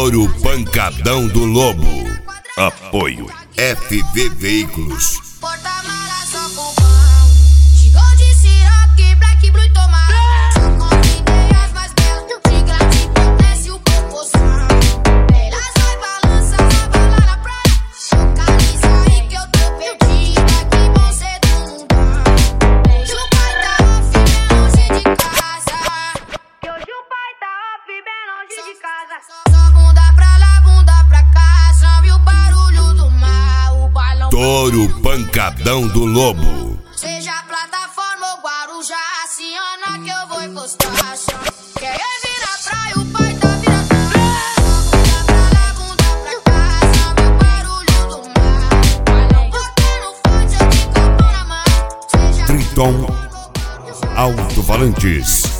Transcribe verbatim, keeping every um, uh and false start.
Touro Pancadão do Lobo. Apoio F V Veículos. Porta-mala só com pão. Chegou de Ciroc, Black, Blue e Tomar. Só com ideias mais belas. De grátis, potência o proporção. Elas vai balançar, vai lá na praia. Localiza aí que eu tô perdida. Que bom ser do mundão. Hoje o pai tá off, bem longe de casa. Que hoje o pai tá off, bem longe de casa. Só bunda pra lá, bunda pra cá. Só viu o barulho do mar. O balão. Touro Pancadão do Lobo. Seja plataforma ou Guarujá, aciona que eu vou encostar. Quer vir na praia, o pai tá virando. Bunda pra lá, bunda pra cá, sabe o barulho do mar. Botando forte, eu de copo na mão. Seja Triton Alto-Falantes.